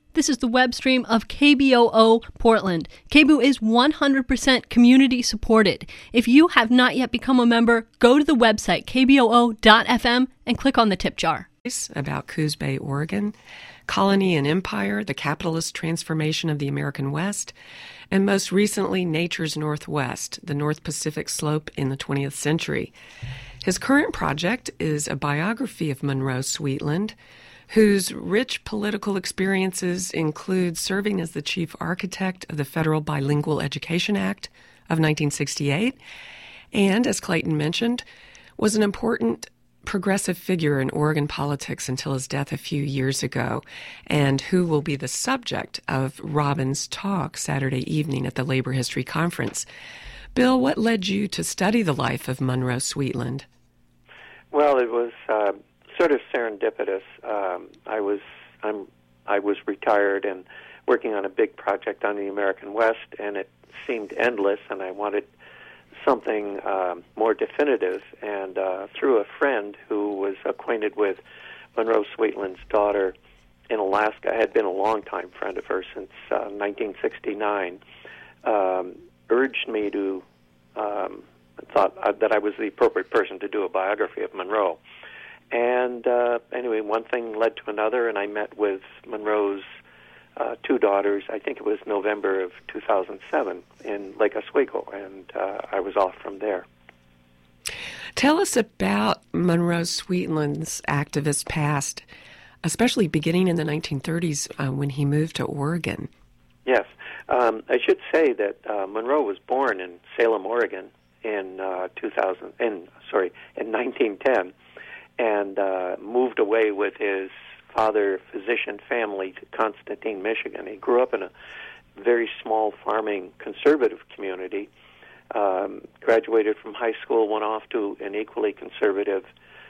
This is the web stream of KBOO Portland. KBOO is 100% community supported. If you have not yet become a member, go to the website kboo.fm and click on the tip jar. About Coos Bay, Oregon, colony and empire, the capitalist transformation of the American West, and most recently, nature's Northwest, the North Pacific slope in the 20th century. His current project is a biography of Monroe Sweetland, whose rich political experiences include serving as the chief architect of the Federal Bilingual Education Act of 1968, and, as Clayton mentioned, was an important progressive figure in Oregon politics until his death a few years ago, and who will be the subject of Robin's talk Saturday evening at the Labor History Conference. Bill, what led you to study the life of Monroe Sweetland? Well, it was sort of serendipitous. I was retired and working on a big project on the American West, and it seemed endless, and I wanted something more definitive. And through a friend who was acquainted with Monroe Sweetland's daughter in Alaska, I had been a longtime friend of hers since 1969, urged me to, thought that I was the appropriate person to do a biography of Monroe. And anyway, one thing led to another, and I met with Monroe's two daughters. I think it was November of 2007 in Lake Oswego, and I was off from there. Tell us about Monroe Sweetland's activist past, especially beginning in the 1930s when he moved to Oregon. Yes. I should say that Monroe was born in Salem, Oregon in 1910. And moved away with his father-physician family to Constantine, Michigan. He grew up in a very small farming conservative community, graduated from high school, went off to an equally conservative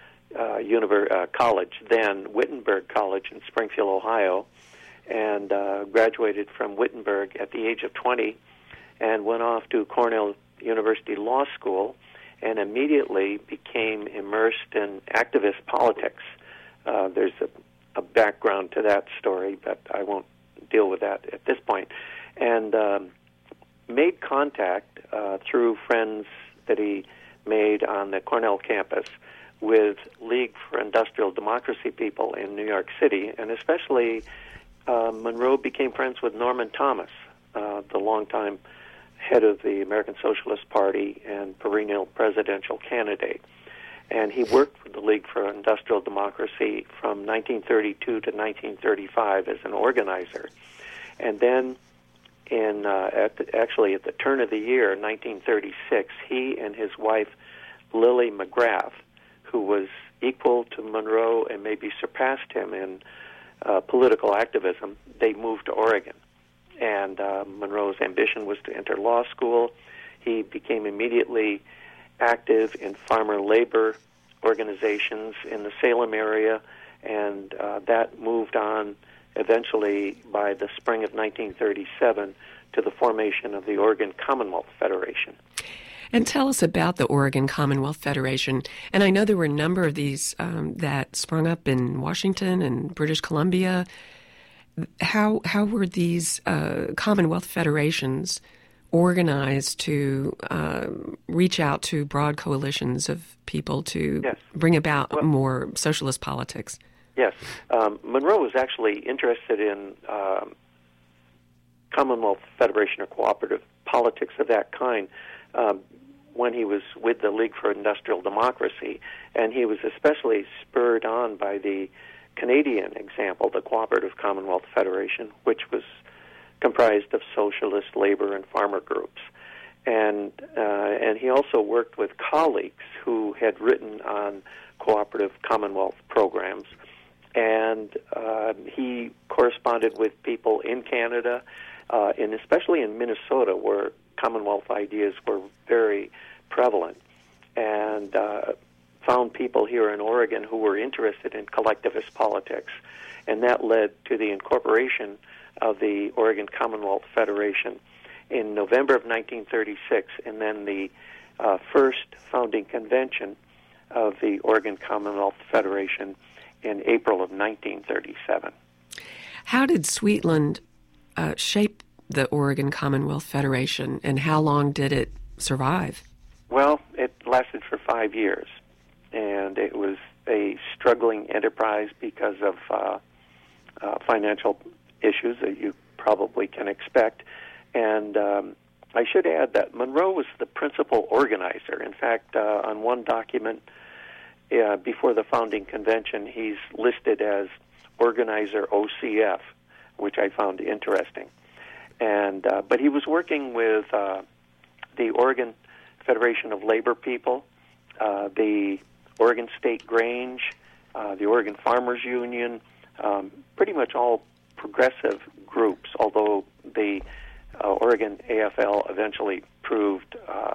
college, then Wittenberg College in Springfield, Ohio, and graduated from Wittenberg at the age of 20 and went off to Cornell University Law School and immediately became immersed in activist politics. There's a background to that story, but I won't deal with that at this point. And made contact through friends that he made on the Cornell campus with League for Industrial Democracy people in New York City, and especially Monroe became friends with Norman Thomas, the longtime head of the American Socialist Party and perennial presidential candidate. And he worked with the League for Industrial Democracy from 1932 to 1935 as an organizer. And then at the turn of the year, 1936, he and his wife, Lily McGrath, who was equal to Monroe and maybe surpassed him in political activism, they moved to Oregon. And Monroe's ambition was to enter law school. He became immediately active in farmer labor organizations in the Salem area, and that moved on eventually by the spring of 1937 to the formation of the Oregon Commonwealth Federation. And tell us about the Oregon Commonwealth Federation. And I know there were a number of these that sprung up in Washington and British Columbia. How were these Commonwealth federations organized to reach out to broad coalitions of people to bring about more socialist politics? Yes. Monroe was actually interested in Commonwealth Federation or cooperative politics of that kind when he was with the League for Industrial Democracy, and he was especially spurred on by the Canadian example, the Cooperative Commonwealth Federation, which was comprised of socialist, labor, and farmer groups. And he also worked with colleagues who had written on cooperative Commonwealth programs. And he corresponded with people in Canada, and especially in Minnesota, where Commonwealth ideas were very prevalent, and found people here in Oregon who were interested in collectivist politics. And that led to the incorporation of the Oregon Commonwealth Federation in November of 1936, and then the first founding convention of the Oregon Commonwealth Federation in April of 1937. How did Sweetland shape the Oregon Commonwealth Federation, and how long did it survive? Well, it lasted for 5 years, and it was a struggling enterprise because of financial issues that you probably can expect. And I should add that Monroe was the principal organizer. In fact, on one document before the founding convention, he's listed as organizer OCF, which I found interesting. And but he was working with the Oregon Federation of Labor People, the Oregon State Grange, the Oregon Farmers Union, pretty much all progressive groups, although the Oregon AFL eventually proved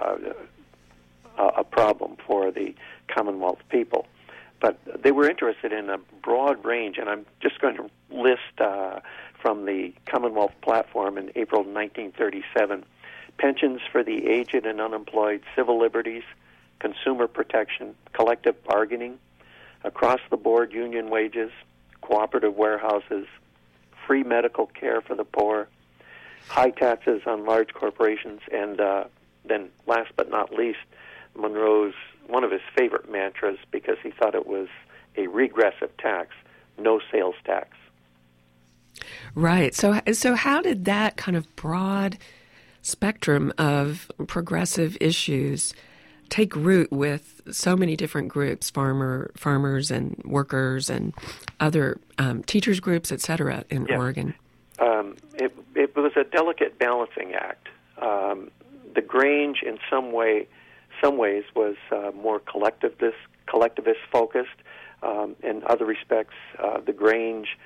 a problem for the Commonwealth people. But they were interested in a broad range, and I'm just going to list from the Commonwealth platform in April 1937, pensions for the aged and unemployed, civil liberties, consumer protection, collective bargaining, across-the-board union wages, cooperative warehouses, free medical care for the poor, high taxes on large corporations, and then last but not least, Monroe's one of his favorite mantras, because he thought it was a regressive tax, no sales tax. Right. So how did that kind of broad spectrum of progressive issues take root with so many different groups, farmers and workers and other teachers groups, et cetera, in Oregon? It was a delicate balancing act. The Grange, in some ways, was more collectivist focused. In other respects, the Grange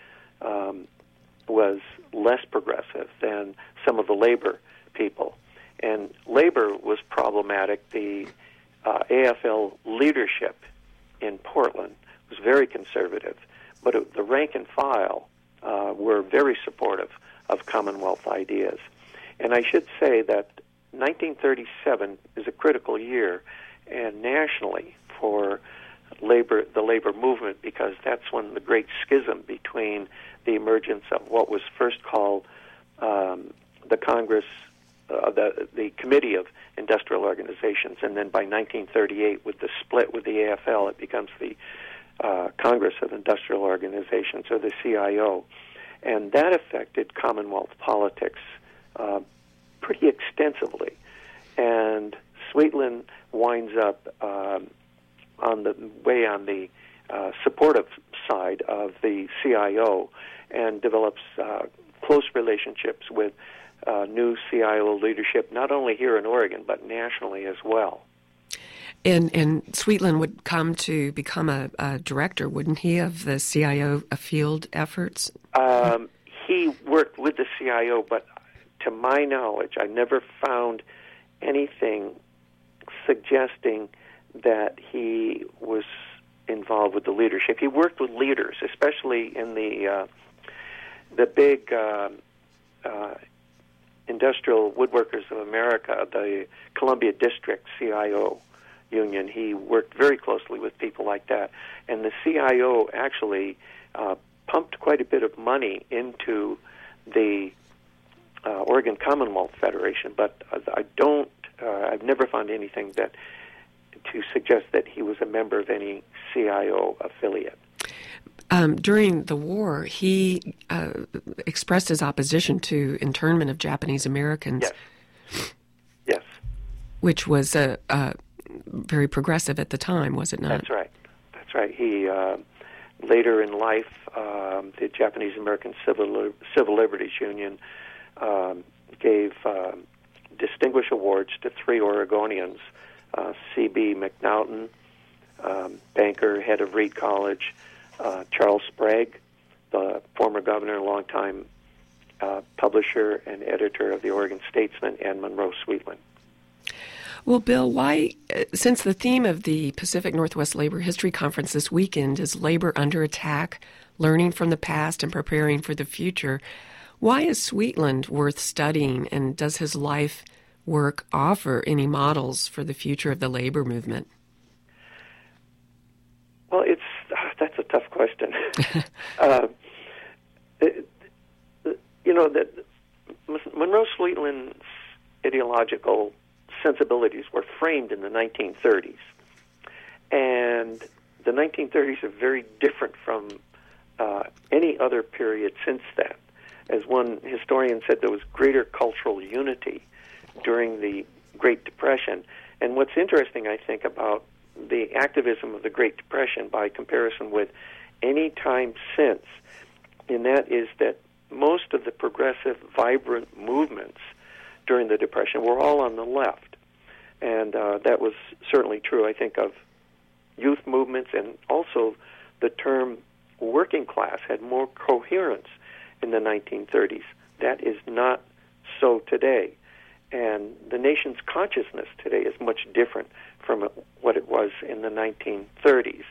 was less progressive than some of the labor people. And labor was problematic. The AFL leadership in Portland was very conservative, but the rank and file were very supportive of Commonwealth ideas. And I should say that 1937 is a critical year, and nationally for the labor movement, because that's when the great schism between the emergence of what was first called the Congress, the Committee of Industrial Organizations, and then by 1938, with the split with the AFL, it becomes the Congress of Industrial Organizations, or the CIO, and that affected Commonwealth politics pretty extensively. And Sweetland winds up on the supportive side of the CIO and develops close relationships with new CIO leadership, not only here in Oregon, but nationally as well. And Sweetland would come to become a director, wouldn't he, of the CIO field efforts? He worked with the CIO, but to my knowledge, I never found anything suggesting that he was involved with the leadership. He worked with leaders, especially in the big Industrial Woodworkers of America, the Columbia District CIO union. He worked very closely with people like that. And the CIO actually pumped quite a bit of money into the Oregon Commonwealth Federation, but I've never found anything to suggest that he was a member of any CIO affiliate. During the war, he expressed his opposition to internment of Japanese Americans. Yes. Which was very progressive at the time, was it not? That's right. He later in life, the Japanese American Civil Liberties Union gave distinguished awards to 3 Oregonians, C.B. McNaughton, banker, head of Reed College, Charles Sprague, the former governor and longtime publisher and editor of the Oregon Statesman, and Monroe Sweetland. Well, Bill, why, since the theme of the Pacific Northwest Labor History Conference this weekend is labor under attack, learning from the past and preparing for the future, why is Sweetland worth studying, and does his life work offer any models for the future of the labor movement? Well, that's a tough question. that Monroe Sweetland's ideological sensibilities were framed in the 1930s. And the 1930s are very different from any other period since then. As one historian said, there was greater cultural unity during the Great Depression. And what's interesting, I think, about the activism of the Great Depression by comparison with any time since, and that is that most of the progressive, vibrant movements during the Depression were all on the left. And that was certainly true, I think, of youth movements, and also the term working class had more coherence in the 1930s. That is not so today. And the nation's consciousness today is much different from what it was in the 1930s.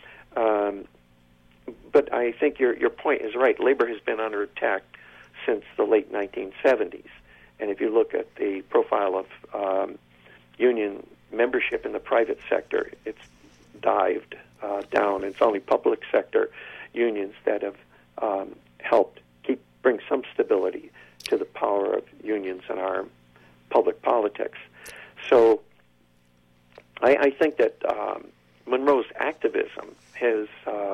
But I think your point is right. Labor has been under attack since the late 1970s. And if you look at the profile of union membership in the private sector, it's dived down. It's only public sector unions that have helped bring some stability to the power of unions in our public politics. So I think that Monroe's activism, his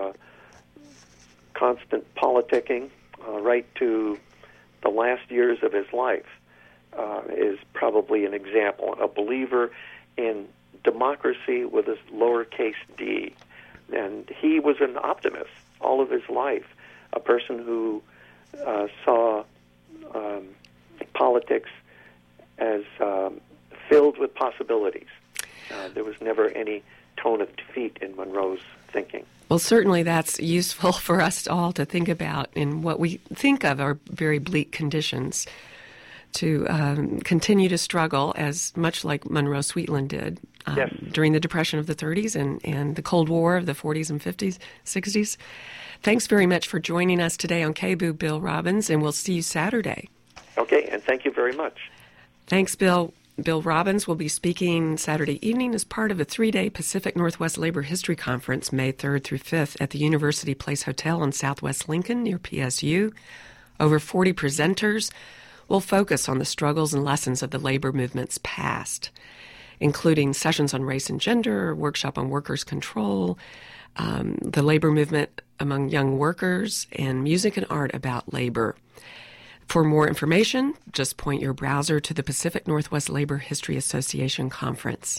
constant politicking right to the last years of his life, is probably an example, a believer in democracy with a lowercase d. And he was an optimist all of his life, a person who saw politics as filled with possibilities. There was never any tone of defeat in Monroe's thinking. Well, certainly that's useful for us all to think about in what we think of are very bleak conditions, to continue to struggle as much like Monroe Sweetland did yes. during the Depression of the 30s and the Cold War of the 40s and 50s, 60s. Thanks very much for joining us today on KBOO, Bill Robbins, and we'll see you Saturday. Okay, and thank you very much. Thanks, Bill. Bill Robbins will be speaking Saturday evening as part of a 3-day Pacific Northwest Labor History Conference, May 3rd through 5th, at the University Place Hotel in Southwest Lincoln near PSU. Over 40 presenters will focus on the struggles and lessons of the labor movement's past, including sessions on race and gender, a workshop on workers' control, the labor movement among young workers, and music and art about labor. For more information, just point your browser to the Pacific Northwest Labor History Association Conference.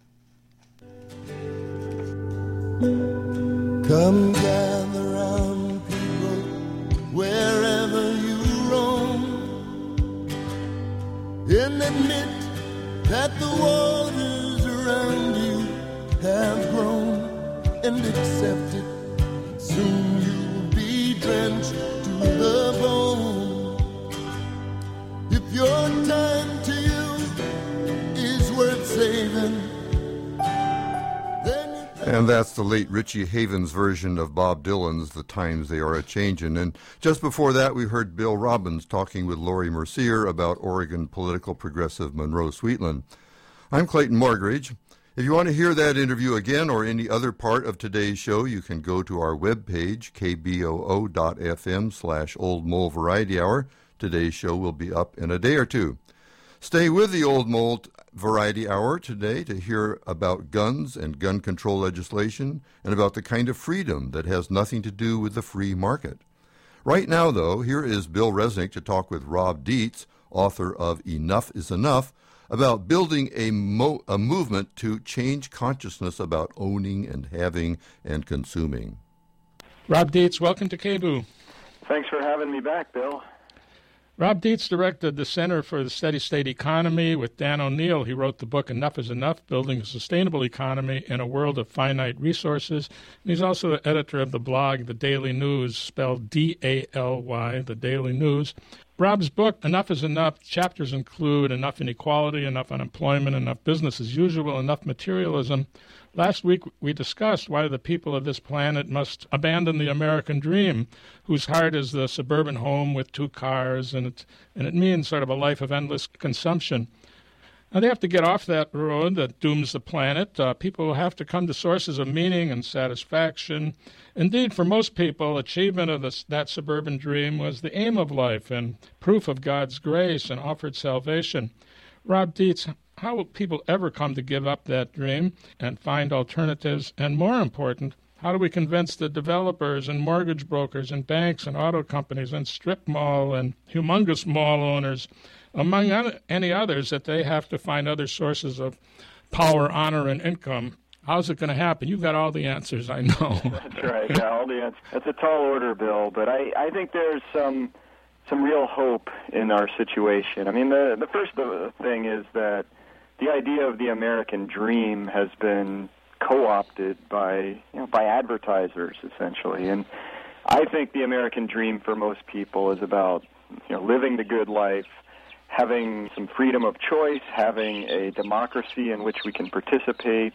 Come gather round, people, wherever you roam, and admit that the waters around you have grown, and accept it. Soon you'll be drenched to the bone. If your time to you is worth saving, then... And that's the late Richie Havens' version of Bob Dylan's The Times They Are A-Changin'. And just before that, we heard Bill Robbins talking with Laurie Mercier about Oregon political progressive Monroe Sweetland. I'm Clayton Morgridge. If you want to hear that interview again or any other part of today's show, you can go to our webpage, kboo.fm/Old Mole Variety Hour. Today's show will be up in a day or two. Stay with the Old Mole Variety Hour today to hear about guns and gun control legislation and about the kind of freedom that has nothing to do with the free market. Right now, though, here is Bill Resnick to talk with Rob Dietz, author of Enough is Enough, about building a movement to change consciousness about owning and having and consuming. Rob Dietz, welcome to KBOO. Thanks for having me back, Bill. Rob Dietz directed the Center for the Steady State Economy with Dan O'Neill. He wrote the book Enough is Enough, Building a Sustainable Economy in a World of Finite Resources. And he's also the editor of the blog The Daily News, spelled D-A-L-Y, The Daily News. Rob's book, Enough is Enough, chapters include enough inequality, enough unemployment, enough business as usual, enough materialism. Last week, we discussed why the people of this planet must abandon the American dream, whose heart is the suburban home with 2 cars, and it means sort of a life of endless consumption. Now, they have to get off that road that dooms the planet. People will have to come to sources of meaning and satisfaction. Indeed, for most people, achievement of that suburban dream was the aim of life and proof of God's grace and offered salvation. Rob Dietz, how will people ever come to give up that dream and find alternatives? And more important, how do we convince the developers and mortgage brokers and banks and auto companies and strip mall and humongous mall owners, among any others, that they have to find other sources of power, honor, and income? How's it going to happen? You've got all the answers, I know. That's right. Yeah, all the answers. That's a tall order, Bill, but I think there's some real hope in our situation. I mean, the first thing is that the idea of the American dream has been co-opted by advertisers, essentially. And I think the American dream for most people is about living the good life, having some freedom of choice, having a democracy in which we can participate,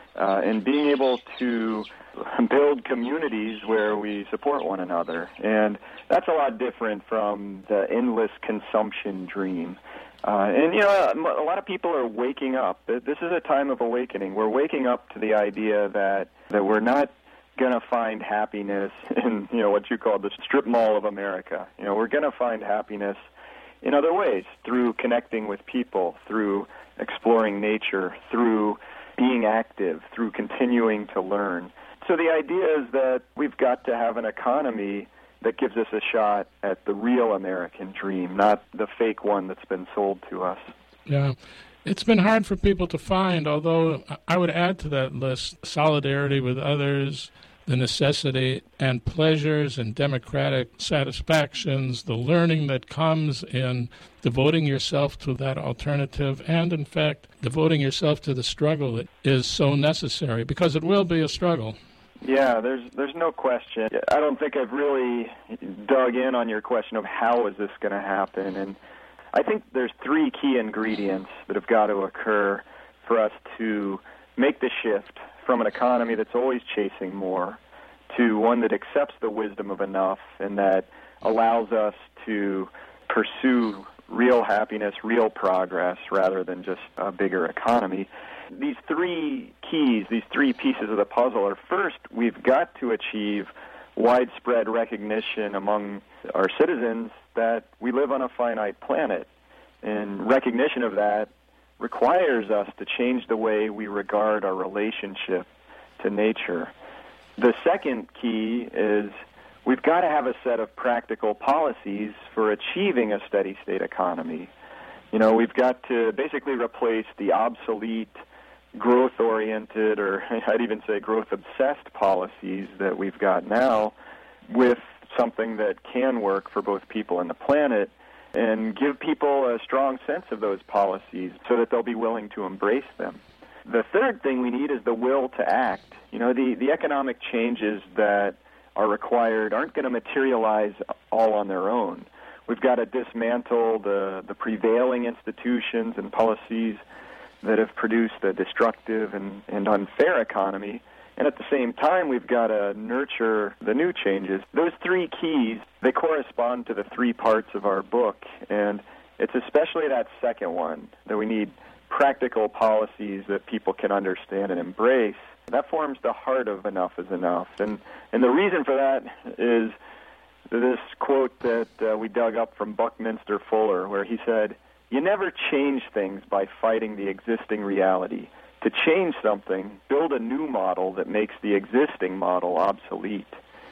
and being able to build communities where we support one another. And that's a lot different from the endless consumption dream. And a lot of people are waking up. This is a time of awakening. We're waking up to the idea that we're not going to find happiness in, what you call the strip mall of America. We're going to find happiness in other ways, through connecting with people, through exploring nature, through being active, through continuing to learn. So the idea is that we've got to have an economy that gives us a shot at the real American dream, not the fake one that's been sold to us. Yeah. It's been hard for people to find, although I would add to that list solidarity with others, the necessity and pleasures and democratic satisfactions, the learning that comes in devoting yourself to that alternative, and in fact, devoting yourself to the struggle that is so necessary, because it will be a struggle. Yeah, there's no question. I don't think I've really dug in on your question of how is this going to happen, and I think there's three key ingredients that have got to occur for us to make the shift from an economy that's always chasing more to one that accepts the wisdom of enough and that allows us to pursue real happiness, real progress, rather than just a bigger economy. These three keys, these three pieces of the puzzle are, first, we've got to achieve widespread recognition among our citizens that we live on a finite planet. And recognition of that requires us to change the way we regard our relationship to nature. The second key is we've got to have a set of practical policies for achieving a steady state economy. We've got to basically replace the obsolete, growth-oriented, or I'd even say growth-obsessed policies that we've got now with something that can work for both people and the planet, and give people a strong sense of those policies so that they'll be willing to embrace them. The third thing we need is the will to act. The economic changes that are required aren't going to materialize all on their own. We've got to dismantle the prevailing institutions and policies that have produced a destructive and unfair economy. And at the same time, we've got to nurture the new changes. Those three keys, they correspond to the three parts of our book. And it's especially that second one, that we need practical policies that people can understand and embrace. That forms the heart of Enough is Enough. And the reason for that is this quote that we dug up from Buckminster Fuller, where he said, "You never change things by fighting the existing reality. To change something, build a new model that makes the existing model obsolete."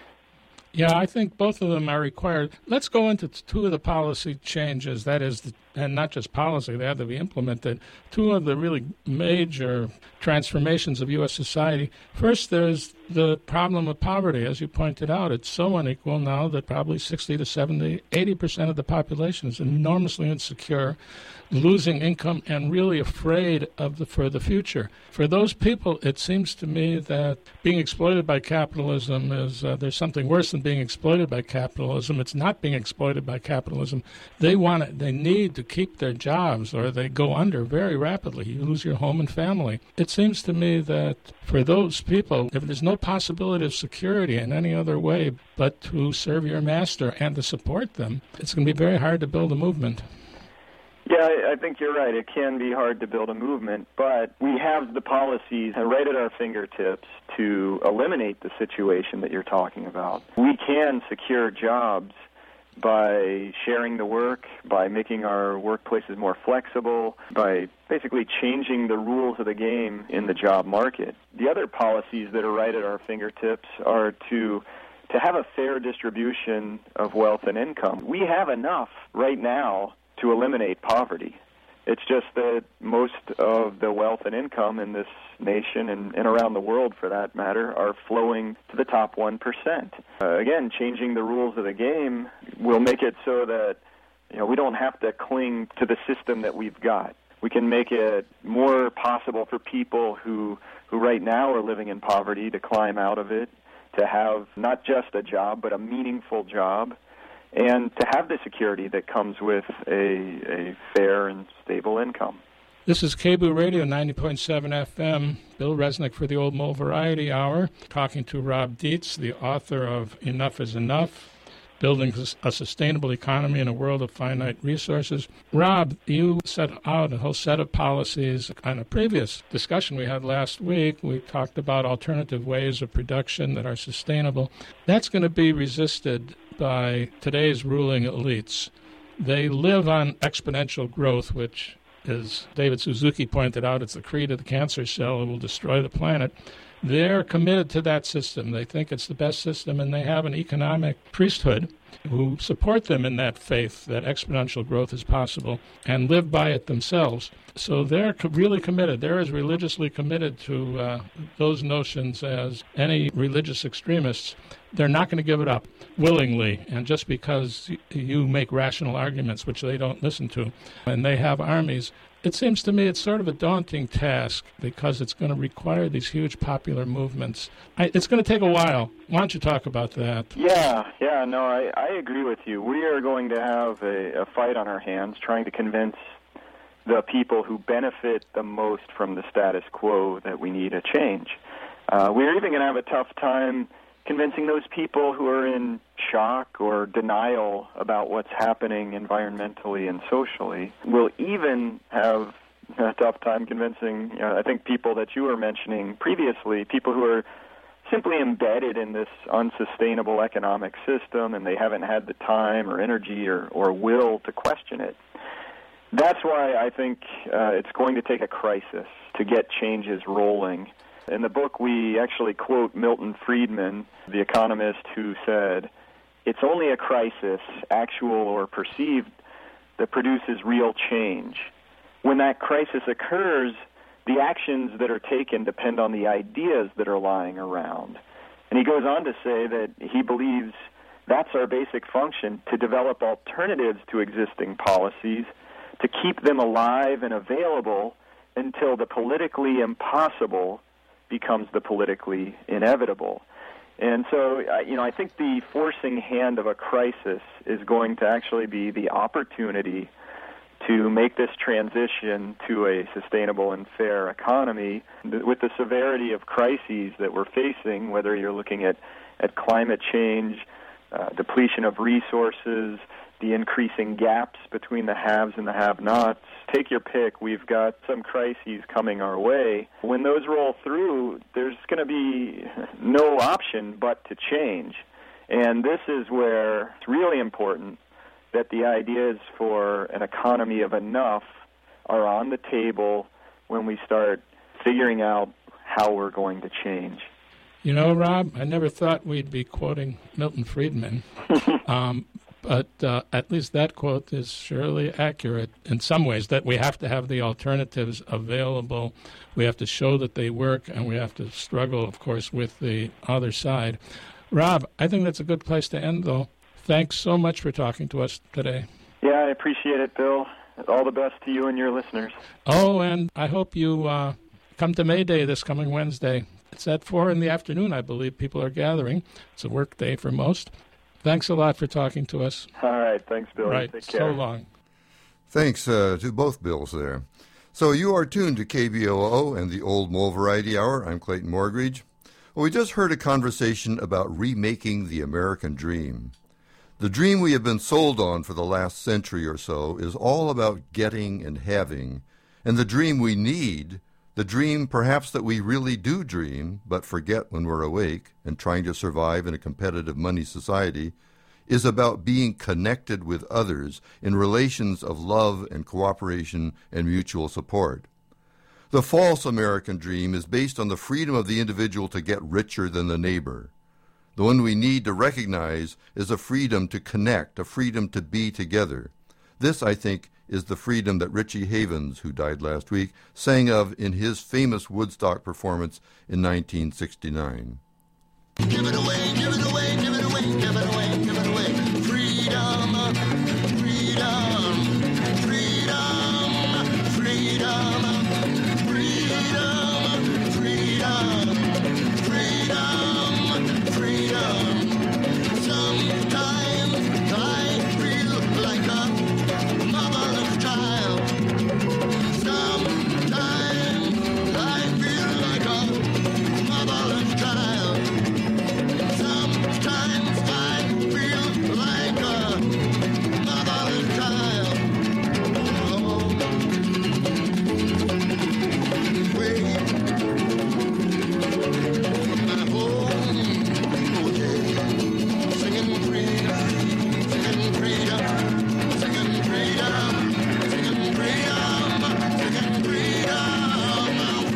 Yeah, I think both of them are required. Let's go into two of the policy changes, that is, and not just policy, they have to be implemented. Two of the really major transformations of U.S. society. First, there's the problem of poverty. As you pointed out, it's so unequal now that probably 60 to 70, 80% of the population is enormously insecure, losing income, and really afraid for the future. For those people, it seems to me that being exploited by capitalism is, there's something worse than being exploited by capitalism. It's not being exploited by capitalism. They need to keep their jobs, or they go under very rapidly. You lose your home and family. It seems to me that for those people, if there's no possibility of security in any other way but to serve your master and to support them, it's going to be very hard to build a movement. Yeah, Yeah, I think you're right. It can be hard to build a movement, but we have the policies right at our fingertips to eliminate the situation that you're talking about. We can secure jobs by sharing the work, by making our workplaces more flexible, by basically changing the rules of the game in the job market. The other policies that are right at our fingertips are to have a fair distribution of wealth and income. We have enough right now to eliminate poverty. It's just that most of the wealth and income in this nation and around the world, for that matter, are flowing to the top 1%. Again, changing the rules of the game will make it so that we don't have to cling to the system that we've got. We can make it more possible for people who right now are living in poverty to climb out of it, to have not just a job, but a meaningful job, and to have the security that comes with a fair and stable income. This is KBOO Radio 90.7 FM. Bill Resnick for the Old Mole Variety Hour, talking to Rob Dietz, the author of Enough is Enough, Building a Sustainable Economy in a World of Finite Resources. Rob, you set out a whole set of policies. On a previous discussion we had last week, we talked about alternative ways of production that are sustainable. That's going to be resisted by today's ruling elites. They live on exponential growth, which, as David Suzuki pointed out, it's the creed of the cancer cell. It will destroy the planet. They're committed to that system. They think it's the best system, and they have an economic priesthood who support them in that faith that exponential growth is possible and live by it themselves. So they're really committed. They're as religiously committed to those notions as any religious extremists. They're not going to give it up willingly, and just because you make rational arguments, which they don't listen to, and they have armies. It seems to me it's sort of a daunting task because it's going to require these huge popular movements. It's going to take a while. Why don't you talk about that? I agree with you. We are going to have a fight on our hands trying to convince the people who benefit the most from the status quo that we need a change. We're even going to have a tough time convincing those people who are in shock or denial about what's happening environmentally and socially. We'll even have a tough time convincing, I think, people that you were mentioning previously, people who are simply embedded in this unsustainable economic system and they haven't had the time or energy or will to question it. That's why I think it's going to take a crisis to get changes rolling. In the book, we actually quote Milton Friedman, the economist who said, "It's only a crisis, actual or perceived, that produces real change. When that crisis occurs, the actions that are taken depend on the ideas that are lying around." And he goes on to say that he believes that's our basic function, to develop alternatives to existing policies, to keep them alive and available until the politically impossible becomes the politically inevitable. And so, I think the forcing hand of a crisis is going to actually be the opportunity to make this transition to a sustainable and fair economy. With the severity of crises that we're facing, whether you're looking at climate change, depletion of resources, the increasing gaps between the haves and the have-nots, take your pick. We've got some crises coming our way. When those roll through, there's going to be no option but to change. And this is where it's really important that the ideas for an economy of enough are on the table when we start figuring out how we're going to change. You know, Rob, I never thought we'd be quoting Milton Friedman. But at least that quote is surely accurate in some ways, that we have to have the alternatives available. We have to show that they work, and we have to struggle, of course, with the other side. Rob, I think that's a good place to end, though. Thanks so much for talking to us today. Yeah, I appreciate it, Bill. All the best to you and your listeners. Oh, and I hope you come to May Day this coming Wednesday. It's at 4 in the afternoon, I believe. People are gathering. It's a work day for most. Thanks a lot for talking to us. All right. Thanks, Bill. Right. Take care. So long. Thanks to both Bills there. So you are tuned to KBOO and the Old Mole Variety Hour. I'm Clayton Morgridge. Well, we just heard a conversation about remaking the American dream. The dream we have been sold on for the last century or so is all about getting and having, and the dream we need, the dream perhaps that we really do dream but forget when we're awake and trying to survive in a competitive money society, is about being connected with others in relations of love and cooperation and mutual support. The false American dream is based on the freedom of the individual to get richer than the neighbor. The one we need to recognize is a freedom to connect, a freedom to be together. This, I think, is the freedom that Richie Havens, who died last week, sang of in his famous Woodstock performance in 1969. Give it away, give it away, give it away, give it away, give it away. Freedom, freedom, freedom, freedom, freedom, freedom, freedom, freedom. Sometimes I feel like a motherless child. Sometimes I feel like a motherless child. Sometimes I feel like a motherless child. Oh, away from my home, oh yeah, singing freedom, singing freedom, singing freedom, singing freedom, singing freedom,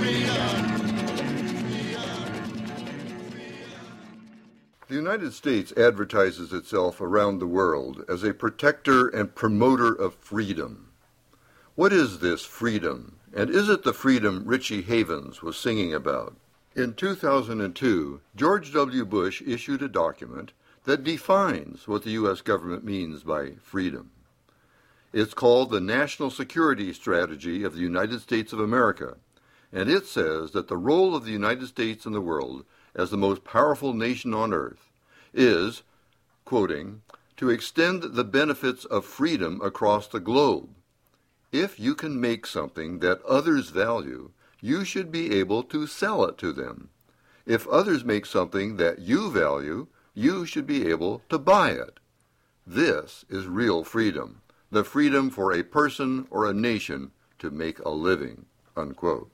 freedom. The United States advertises itself around the world as a protector and promoter of freedom. What is this freedom, and is it the freedom Richie Havens was singing about? In 2002, George W. Bush issued a document that defines what the U.S. government means by freedom. It's called the National Security Strategy of the United States of America, and it says that the role of the United States in the world as the most powerful nation on earth is, quoting, to extend the benefits of freedom across the globe. If you can make something that others value, you should be able to sell it to them. If others make something that you value, you should be able to buy it. This is real freedom, the freedom for a person or a nation to make a living, unquote.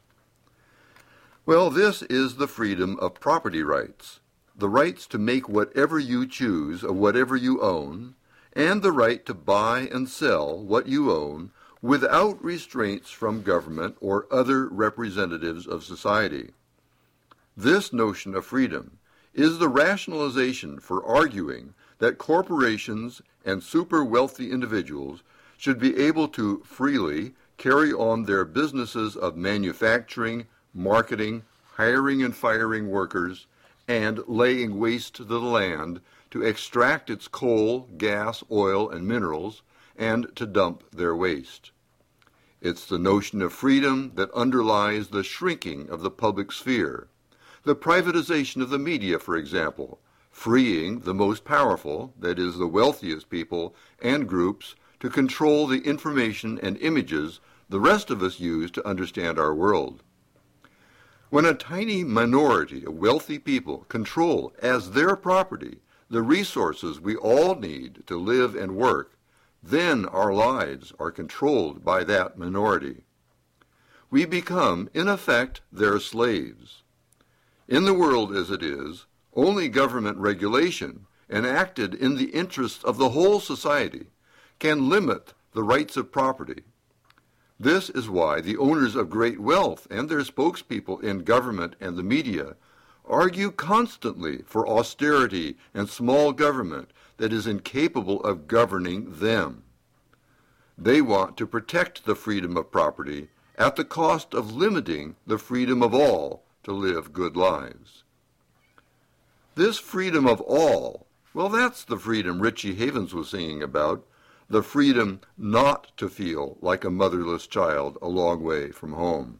Well, this is the freedom of property rights, the rights to make whatever you choose of whatever you own, and the right to buy and sell what you own without restraints from government or other representatives of society. This notion of freedom is the rationalization for arguing that corporations and super-wealthy individuals should be able to freely carry on their businesses of manufacturing, marketing, hiring and firing workers, and laying waste to the land to extract its coal, gas, oil, and minerals, and to dump their waste. It's the notion of freedom that underlies the shrinking of the public sphere, the privatization of the media, for example, freeing the most powerful, that is, the wealthiest people and groups, to control the information and images the rest of us use to understand our world. When a tiny minority of wealthy people control as their property the resources we all need to live and work, then our lives are controlled by that minority. We become, in effect, their slaves. In the world as it is, only government regulation, enacted in the interests of the whole society, can limit the rights of property. This is why the owners of great wealth and their spokespeople in government and the media argue constantly for austerity and small government that is incapable of governing them. They want to protect the freedom of property at the cost of limiting the freedom of all to live good lives. This freedom of all, well, that's the freedom Richie Havens was singing about, the freedom not to feel like a motherless child a long way from home.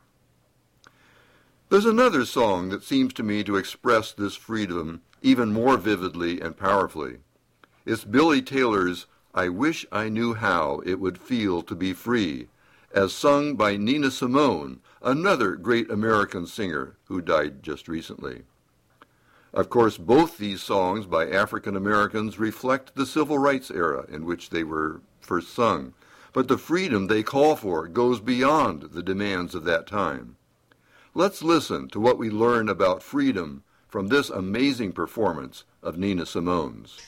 There's another song that seems to me to express this freedom even more vividly and powerfully. It's Billy Taylor's I Wish I Knew How It Would Feel to Be Free, as sung by Nina Simone, another great American singer who died just recently. Of course, both these songs by African Americans reflect the civil rights era in which they were first sung, but the freedom they call for goes beyond the demands of that time. Let's listen to what we learn about freedom from this amazing performance of Nina Simone's.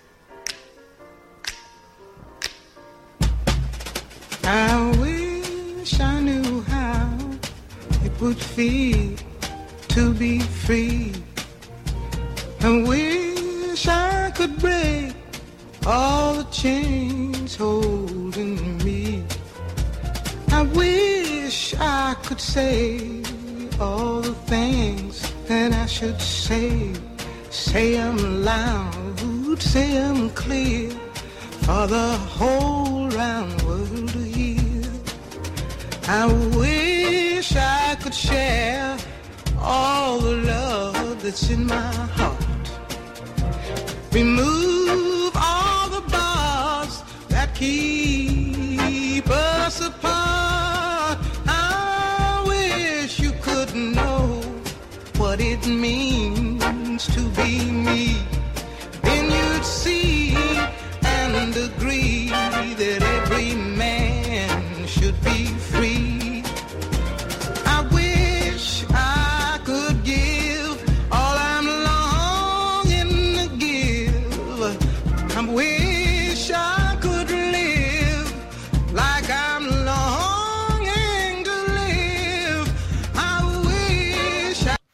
I wish I knew how it would feel to be free. I wish I could break all the chains holding me. I wish I could say all the things that I should say. Say them loud, say them clear, for the whole round world to hear. I wish I could share all the love that's in my heart. Remove all the bars that keep us apart. I wish you could know what it means to be me. Then you'd see and agree that every man should be free. I wish I could give all I'm longing to give. I wish I could live like I'm longing to live. I wish I...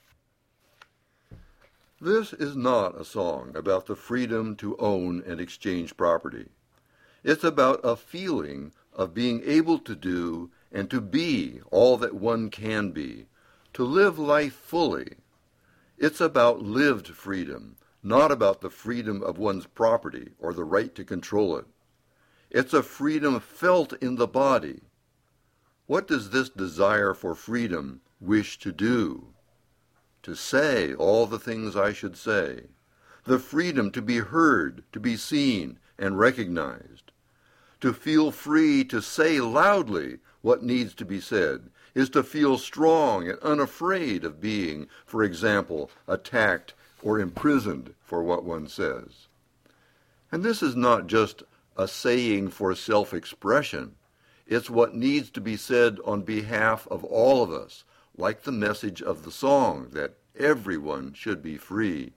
This is not a song about the freedom to own and exchange property. It's about a feeling of being able to do and to be all that one can be, to live life fully. It's about lived freedom, not about the freedom of one's property or the right to control it. It's a freedom felt in the body. What does this desire for freedom wish to do? To say all the things I should say. The freedom to be heard, to be seen and recognized. To feel free to say loudly what needs to be said is to feel strong and unafraid of being, for example, attacked or imprisoned for what one says. And this is not just a saying for self-expression. It's what needs to be said on behalf of all of us, like the message of the song that everyone should be free.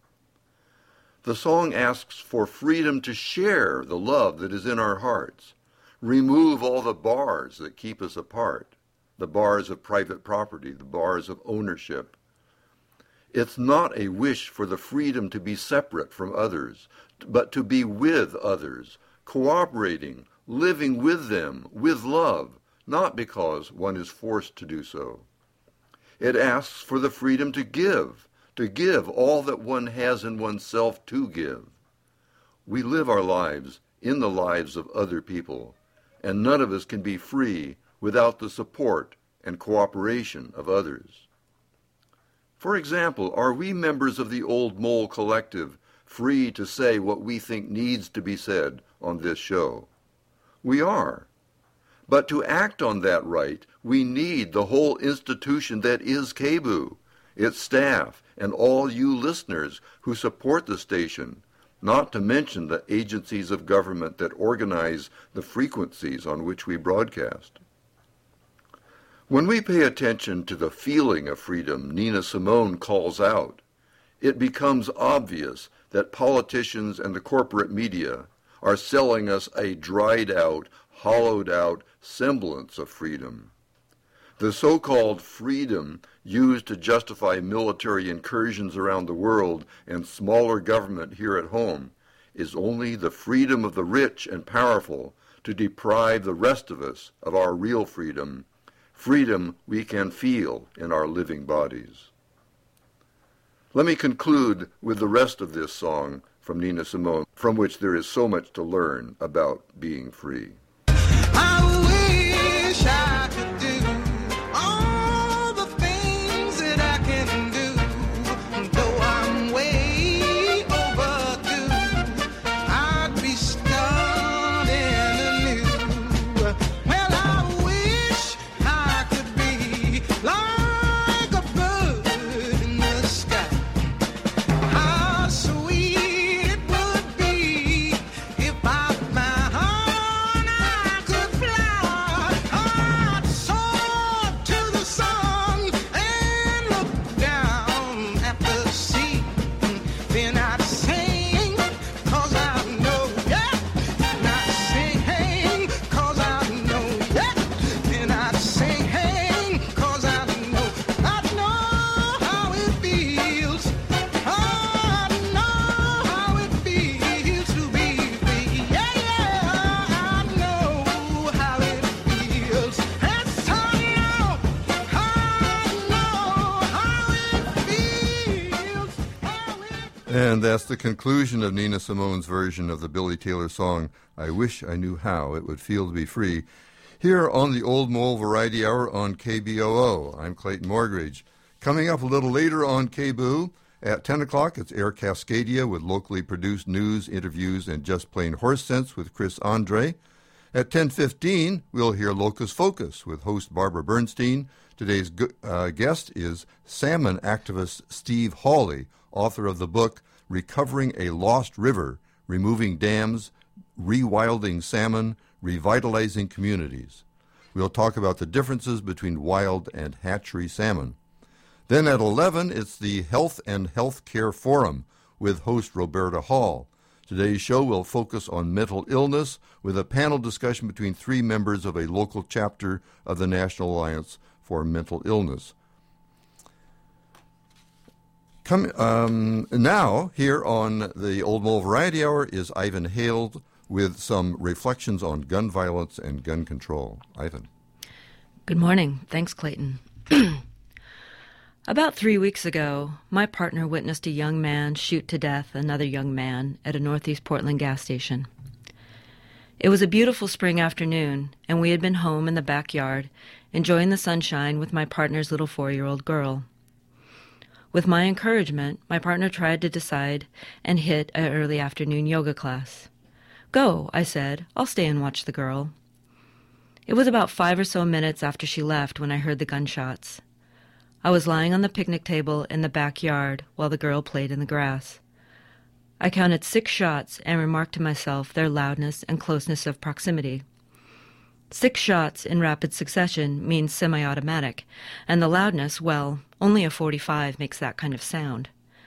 The song asks for freedom to share the love that is in our hearts, remove all the bars that keep us apart, the bars of private property, the bars of ownership. It's not a wish for the freedom to be separate from others, but to be with others, cooperating, living with them, with love, not because one is forced to do so. It asks for the freedom to give all that one has in oneself to give. We live our lives in the lives of other people, and none of us can be free without the support and cooperation of others. For example, are we members of the Old Mole Collective free to say what we think needs to be said on this show? We are. But to act on that right, we need the whole institution that is KBOO, its staff, and all you listeners who support the station, not to mention the agencies of government that organize the frequencies on which we broadcast. When we pay attention to the feeling of freedom Nina Simone calls out, it becomes obvious that politicians and the corporate media are selling us a dried-out, hollowed-out semblance of freedom. The so-called freedom used to justify military incursions around the world and smaller government here at home is only the freedom of the rich and powerful to deprive the rest of us of our real freedom, freedom we can feel in our living bodies. Let me conclude with the rest of this song from Nina Simone, from which there is so much to learn about being free. I wish I could do all the things that I can do, though I'm way overdue. I'd be starting anew. Well, I wish I could be like a bird in the sky. And that's the conclusion of Nina Simone's version of the Billy Taylor song, I Wish I Knew How It Would Feel to Be Free, here on the Old Mole Variety Hour on KBOO. I'm Clayton Morgridge. Coming up a little later on KBOO, at 10 o'clock, it's Air Cascadia with locally produced news, interviews, and Just Plain Horse Sense with Chris Andre. At 10:15, we'll hear Locus Focus with host Barbara Bernstein. Today's guest is salmon activist Steve Hawley, author of the book Recovering a Lost River, Removing Dams, Rewilding Salmon, Revitalizing Communities. We'll talk about the differences between wild and hatchery salmon. Then at 11, it's the Health and Healthcare Forum with host Roberta Hall. Today's show will focus on mental illness with a panel discussion between 3 members of a local chapter of the National Alliance for Mental Illness. Now, here on the Old Mole Variety Hour is Ivan Hale with some reflections on gun violence and gun control. Ivan. Good morning. Thanks, Clayton. About 3 weeks ago, my partner witnessed a young man shoot to death another young man at a Northeast Portland gas station. It was a beautiful spring afternoon, and we had been home in the backyard, enjoying the sunshine with my partner's little 4-year-old girl. With my encouragement, my partner tried to decide and hit an early afternoon yoga class. Go, I said. I'll stay and watch the girl. It was about 5 or so minutes after she left when I heard the gunshots. I was lying on the picnic table in the backyard while the girl played in the grass. I counted 6 shots and remarked to myself their loudness and closeness of proximity. 6 shots in rapid succession means semi-automatic, and the loudness, well, only a .45 makes that kind of sound.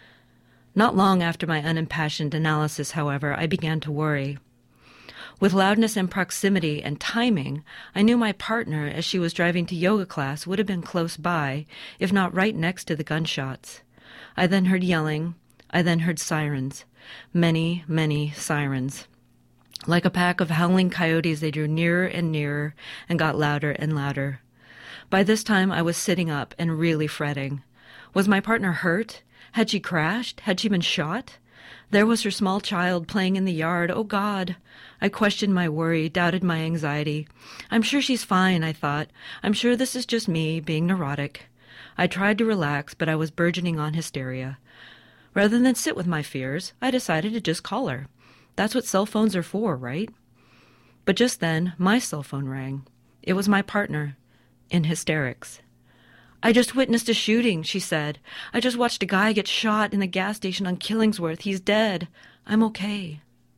Not long after my unimpassioned analysis, however, I began to worry. With loudness and proximity and timing, I knew my partner, as she was driving to yoga class, would have been close by, if not right next to the gunshots. I then heard yelling. I then heard sirens. Many, many sirens. Like a pack of howling coyotes, they drew nearer and nearer and got louder and louder. By this time, I was sitting up and really fretting. Was my partner hurt? Had she crashed? Had she been shot? There was her small child playing in the yard. Oh, God! I questioned my worry, doubted my anxiety. I'm sure she's fine, I thought. I'm sure this is just me being neurotic. I tried to relax, but I was burgeoning on hysteria. Rather than sit with my fears, I decided to just call her. That's what cell phones are for, right? But just then, my cell phone rang. It was my partner, in hysterics. I just witnessed a shooting, she said. I just watched a guy get shot in the gas station on Killingsworth. He's dead. I'm okay.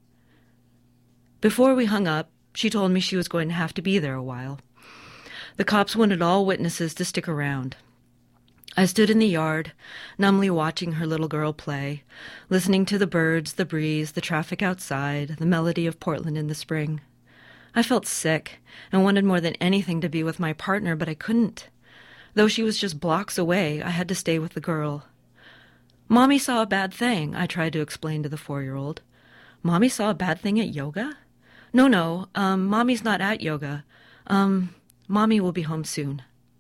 Before we hung up, she told me she was going to have to be there a while. The cops wanted all witnesses to stick around. I stood in the yard, numbly watching her little girl play, listening to the birds, the breeze, the traffic outside, the melody of Portland in the spring. I felt sick and wanted more than anything to be with my partner, but I couldn't. Though she was just blocks away, I had to stay with the girl. Mommy saw a bad thing, I tried to explain to the 4-year-old. Mommy saw a bad thing at yoga? No, Mommy's not at yoga. Mommy will be home soon.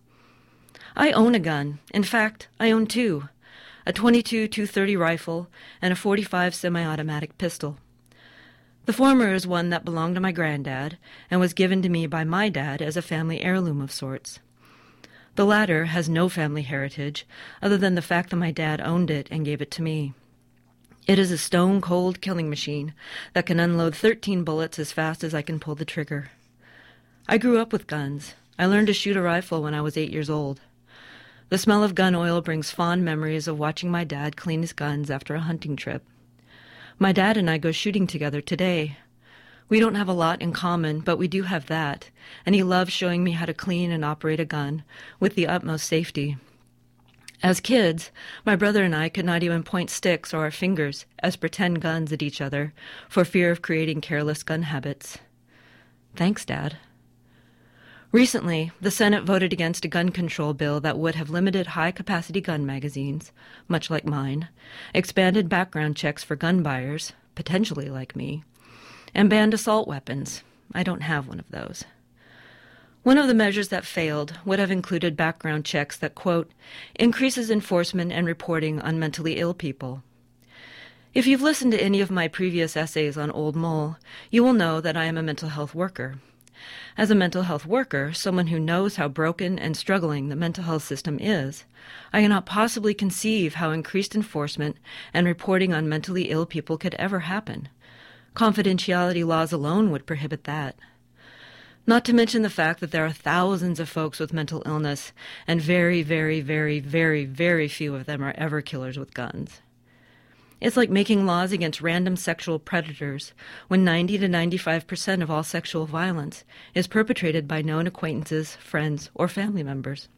I own a gun. In fact, I own 2, a .22 .230 rifle and a .45 semi-automatic pistol. The former is one that belonged to my granddad and was given to me by my dad as a family heirloom of sorts. The latter has no family heritage other than the fact that my dad owned it and gave it to me. It is a stone-cold killing machine that can unload 13 bullets as fast as I can pull the trigger. I grew up with guns. I learned to shoot a rifle when I was 8 years old. The smell of gun oil brings fond memories of watching my dad clean his guns after a hunting trip. My dad and I go shooting together today. We don't have a lot in common, but we do have that, and he loves showing me how to clean and operate a gun with the utmost safety. As kids, my brother and I could not even point sticks or our fingers as pretend guns at each other for fear of creating careless gun habits. Thanks, Dad. Recently, the Senate voted against a gun control bill that would have limited high-capacity gun magazines, much like mine, expanded background checks for gun buyers, potentially like me, and banned assault weapons. I don't have one of those. One of the measures that failed would have included background checks that, quote, increases enforcement and reporting on mentally ill people. If you've listened to any of my previous essays on Old Mole, you will know that I am a mental health worker. As a mental health worker, someone who knows how broken and struggling the mental health system is, I cannot possibly conceive how increased enforcement and reporting on mentally ill people could ever happen. Confidentiality laws alone would prohibit that. Not to mention the fact that there are thousands of folks with mental illness, and very, very, very, very, very few of them are ever killers with guns. It's like making laws against random sexual predators when 90 to 95% of all sexual violence is perpetrated by known acquaintances, friends, or family members.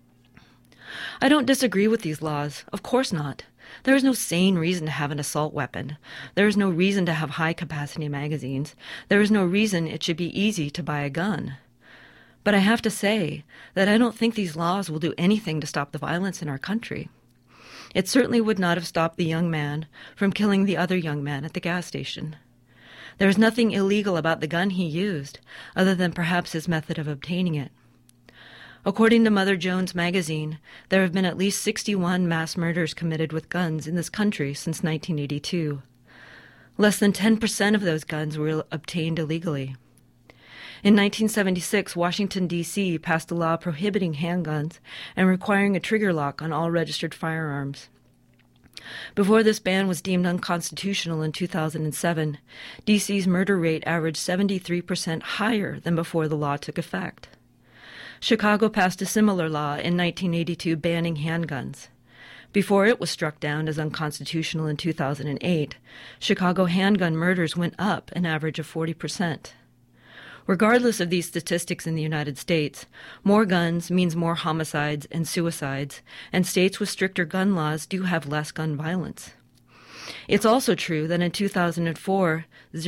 I don't disagree with these laws. Of course not. There is no sane reason to have an assault weapon. There is no reason to have high-capacity magazines. There is no reason it should be easy to buy a gun. But I have to say that I don't think these laws will do anything to stop the violence in our country. It certainly would not have stopped the young man from killing the other young man at the gas station. There is nothing illegal about the gun he used, other than perhaps his method of obtaining it. According to Mother Jones magazine, there have been at least 61 mass murders committed with guns in this country since 1982. Less than 10% of those guns were obtained illegally. In 1976, Washington, D.C. passed a law prohibiting handguns and requiring a trigger lock on all registered firearms. Before this ban was deemed unconstitutional in 2007, D.C.'s murder rate averaged 73% higher than before the law took effect. Chicago passed a similar law in 1982 banning handguns. Before it was struck down as unconstitutional in 2008, Chicago handgun murders went up an average of 40%. Regardless of these statistics in the United States, more guns means more homicides and suicides, and states with stricter gun laws do have less gun violence. It's also true that in 2004,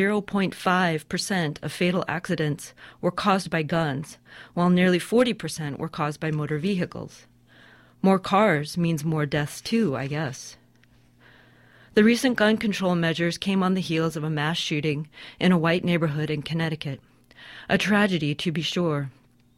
0.5% of fatal accidents were caused by guns, while nearly 40% were caused by motor vehicles. More cars means more deaths too, I guess. The recent gun control measures came on the heels of a mass shooting in a white neighborhood in Connecticut. A tragedy, to be sure.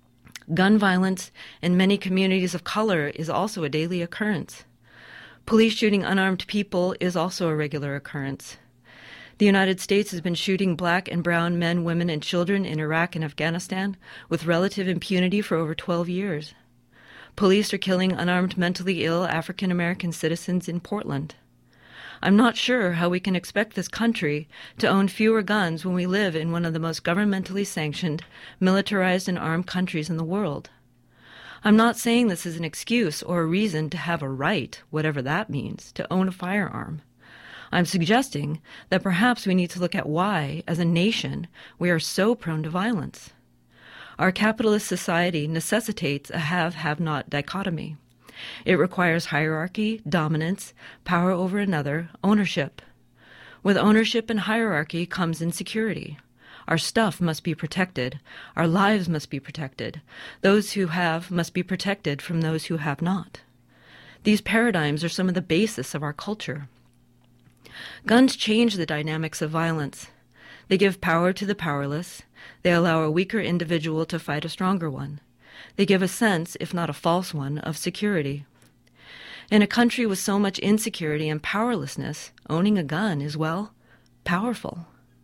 Gun violence in many communities of color is also a daily occurrence. Police shooting unarmed people is also a regular occurrence. The United States has been shooting black and brown men, women, and children in Iraq and Afghanistan with relative impunity for over 12 years. Police are killing unarmed mentally ill African American citizens in Portland. I'm not sure how we can expect this country to own fewer guns when we live in one of the most governmentally sanctioned, militarized, and armed countries in the world. I'm not saying this is an excuse or a reason to have a right, whatever that means, to own a firearm. I'm suggesting that perhaps we need to look at why, as a nation, we are so prone to violence. Our capitalist society necessitates a have-have-not dichotomy. It requires hierarchy, dominance, power over another, ownership. With ownership and hierarchy comes insecurity. Our stuff must be protected. Our lives must be protected. Those who have must be protected from those who have not. These paradigms are some of the basis of our culture. Guns change the dynamics of violence. They give power to the powerless. They allow a weaker individual to fight a stronger one. They give a sense, if not a false one, of security. In a country with so much insecurity and powerlessness, owning a gun is, well, powerful.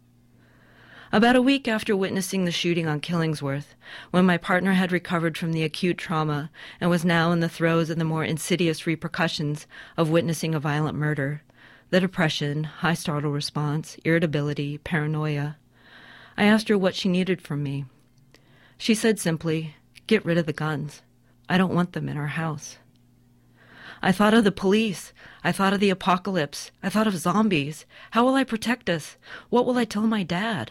About a week after witnessing the shooting on Killingsworth, when my partner had recovered from the acute trauma and was now in the throes of the more insidious repercussions of witnessing a violent murder, the depression, high startle response, irritability, paranoia, I asked her what she needed from me. She said simply, "Get rid of the guns. I don't want them in our house." I thought of the police. I thought of the apocalypse. I thought of zombies. How will I protect us? What will I tell my dad?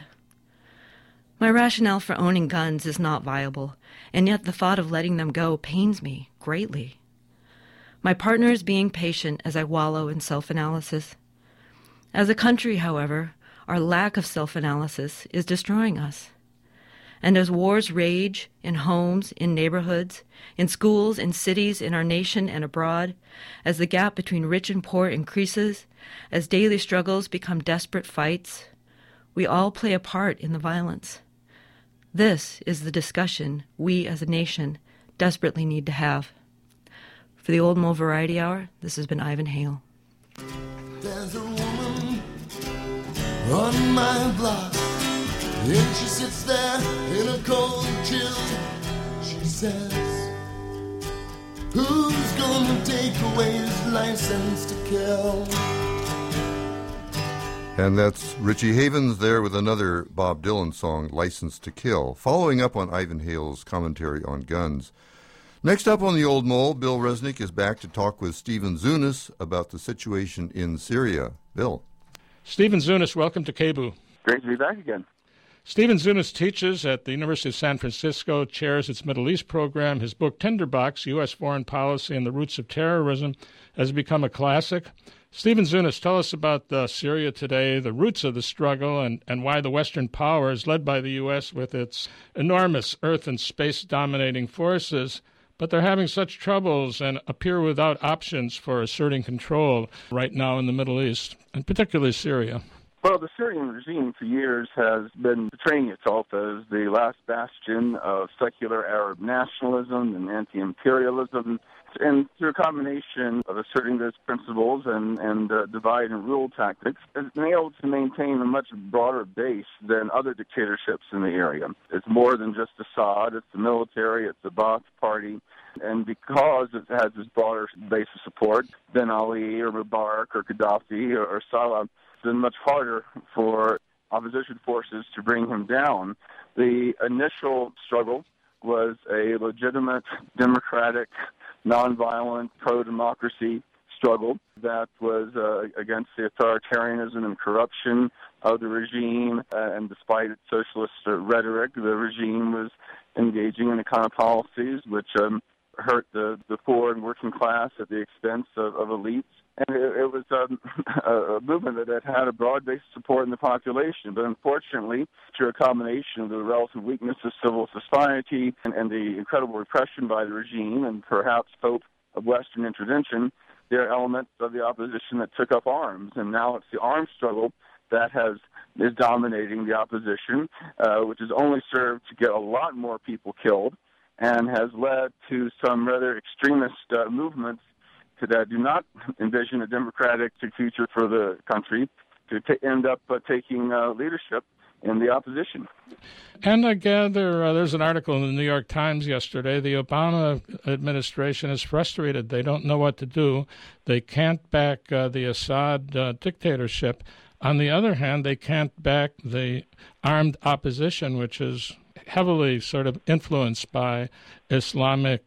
My rationale for owning guns is not viable, and yet the thought of letting them go pains me greatly. My partner is being patient as I wallow in self-analysis. As a country, however, our lack of self-analysis is destroying us. And as wars rage in homes, in neighborhoods, in schools, in cities, in our nation and abroad, as the gap between rich and poor increases, as daily struggles become desperate fights, we all play a part in the violence. This is the discussion we as a nation desperately need to have. For the Old Mole Variety Hour, this has been Ivan Hale. There's a woman on my block. And she sits there in a cold chill. She says, who's gonna take away his license to kill? And that's Richie Havens there with another Bob Dylan song, License to Kill, following up on Ivan Hale's commentary on guns. Next up on the Old Mole, Bill Resnick is back to talk with Stephen Zunis about the situation in Syria. Bill. Stephen Zunis, welcome to KBOO. Great to be back again. Stephen Zunis teaches at the University of San Francisco, chairs its Middle East program. His book, Tinderbox, U.S. Foreign Policy and the Roots of Terrorism, has become a classic. Stephen Zunis, tell us about Syria today, the roots of the struggle, and why the Western powers, led by the U.S. with its enormous earth and space-dominating forces, but they're having such troubles and appear without options for asserting control right now in the Middle East, and particularly Syria. Well, the Syrian regime for years has been portraying itself as the last bastion of secular Arab nationalism and anti-imperialism, and through a combination of asserting those principles and divide and rule tactics, has been able to maintain a much broader base than other dictatorships in the area. It's more than just Assad, it's the military, it's the Ba'ath Party, and because it has this broader base of support, Ben Ali or Mubarak or Gaddafi or Salah, it's been much harder for opposition forces to bring him down. The initial struggle was a legitimate, democratic, nonviolent, pro-democracy struggle that was against the authoritarianism and corruption of the regime, and despite its socialist rhetoric, the regime was engaging in the kind of policies which hurt the poor and working class at the expense of elites. And it was a movement that had a broad base of support in the population. But unfortunately, through a combination of the relative weakness of civil society and the incredible repression by the regime and perhaps hope of Western intervention, there are elements of the opposition that took up arms. And now it's the armed struggle that is dominating the opposition, which has only served to get a lot more people killed and has led to some rather extremist movements that do not envision a democratic future for the country to end up taking leadership in the opposition. And I gather there's an article in the New York Times yesterday. The Obama administration is frustrated. They don't know what to do. They can't back the Assad dictatorship. On the other hand, they can't back the armed opposition, which is heavily sort of influenced by Islamic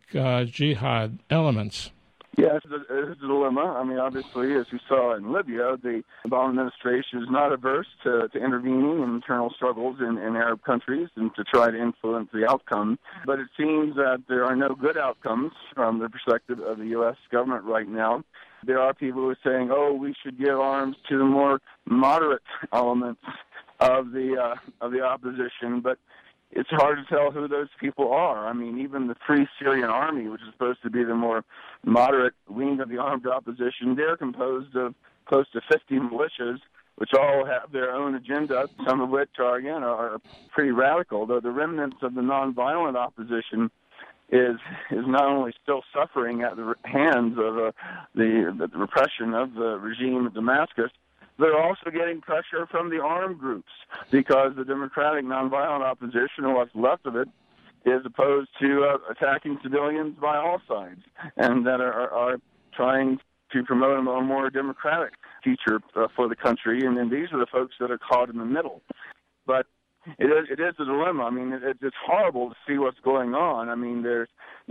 jihad elements. Yes, it's a dilemma. I mean, obviously, as we saw in Libya, the Obama administration is not averse to intervening in internal struggles in Arab countries and to try to influence the outcome. But it seems that there are no good outcomes from the perspective of the U.S. government right now. There are people who are saying, we should give arms to the more moderate elements of the opposition, but it's hard to tell who those people are. I mean, even the Free Syrian Army, which is supposed to be the more moderate wing of the armed opposition, they're composed of close to 50 militias, which all have their own agenda, some of which are pretty radical, though the remnants of the nonviolent opposition is not only still suffering at the hands of the repression of the regime of Damascus, they're also getting pressure from the armed groups because the democratic nonviolent opposition, or what's left of it, is opposed to attacking civilians by all sides, and that are trying to promote a more democratic future for the country. And then these are the folks that are caught in the middle. But it is a dilemma. I mean, it's horrible to see what's going on. I mean, the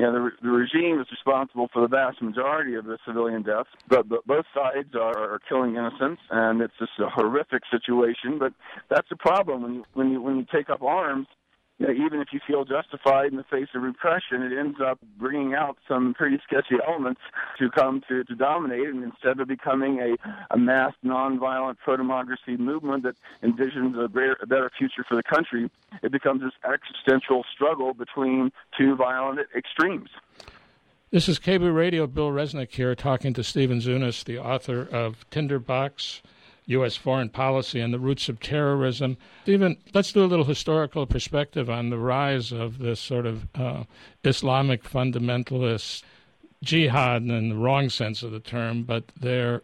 regime is responsible for the vast majority of the civilian deaths, but both sides are killing innocents, and it's just a horrific situation. But that's the problem when you take up arms. Even if you feel justified in the face of repression, it ends up bringing out some pretty sketchy elements to come to dominate, and instead of becoming a mass nonviolent pro-democracy movement that envisions a better future for the country, it becomes this existential struggle between two violent extremes. This is KBOO Radio. Bill Resnick here talking to Stephen Zunis, the author of Tinderbox, U.S. Foreign Policy and the Roots of Terrorism. Stephen, let's do a little historical perspective on the rise of this sort of Islamic fundamentalist jihad in the wrong sense of the term, but their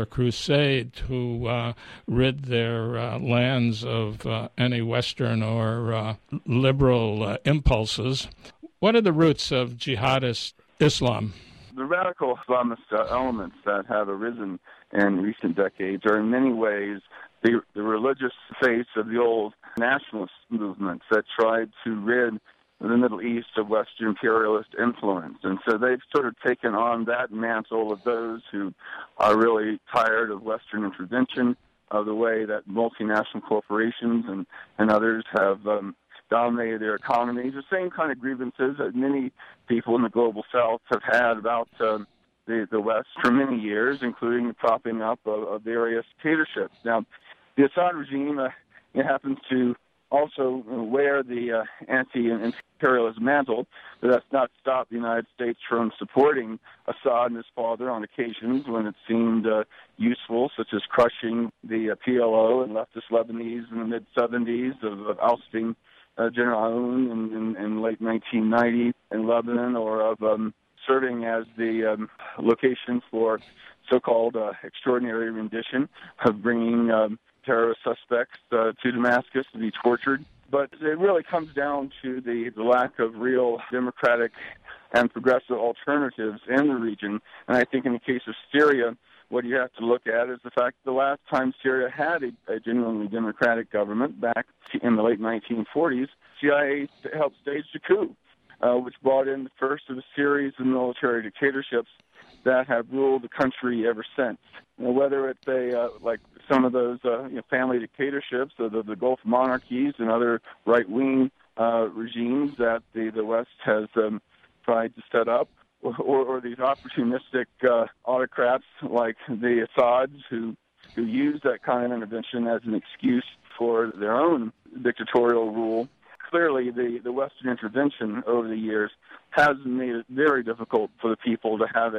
crusade to rid their lands of any Western or liberal impulses. What are the roots of jihadist Islam? The radical Islamist elements that have arisen in recent decades are in many ways the religious face of the old nationalist movements that tried to rid the Middle East of Western imperialist influence. And so they've sort of taken on that mantle of those who are really tired of Western intervention, of the way that multinational corporations and others have dominated their economies, the same kind of grievances that many people in the global South have had about the West for many years, including the propping up of various dictatorships. Now, the Assad regime happens to also wear the anti-imperialist mantle, but that's not stopped the United States from supporting Assad and his father on occasions when it seemed useful, such as crushing the PLO and leftist Lebanese in the mid-'70s, of ousting General Aoun in late 1990 in Lebanon, or of serving as the location for so-called extraordinary rendition, of bringing terrorist suspects to Damascus to be tortured. But it really comes down to the lack of real democratic and progressive alternatives in the region. And I think in the case of Syria, what you have to look at is the fact that the last time Syria had a genuinely democratic government, back in the late 1940s, CIA helped stage the coup, which brought in the first of a series of military dictatorships that have ruled the country ever since. Whether it's like some of those family dictatorships, or the Gulf monarchies and other right-wing regimes that the West has tried to set up, or these opportunistic autocrats like the Assads who use that kind of intervention as an excuse for their own dictatorial rule. Clearly, the Western intervention over the years has made it very difficult for the people to have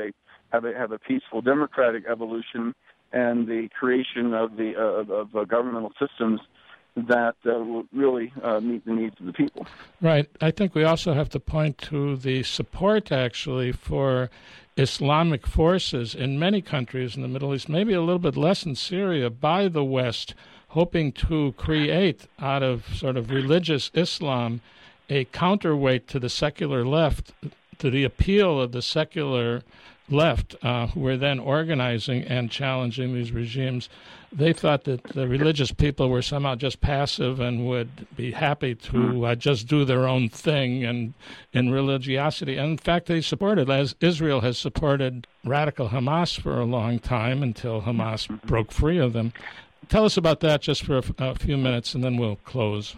a peaceful democratic evolution and the creation of governmental systems that will really meet the needs of the people. Right. I think we also have to point to the support, actually, for Islamic forces in many countries in the Middle East, maybe a little bit less in Syria, by the West, hoping to create out of sort of religious Islam a counterweight to the secular left, to the appeal of the secular left, who were then organizing and challenging these regimes. They thought that the religious people were somehow just passive and would be happy to just do their own thing and in religiosity. And in fact, they supported, as Israel has supported radical Hamas for a long time until Hamas broke free of them. Tell us about that just for a few minutes, and then we'll close.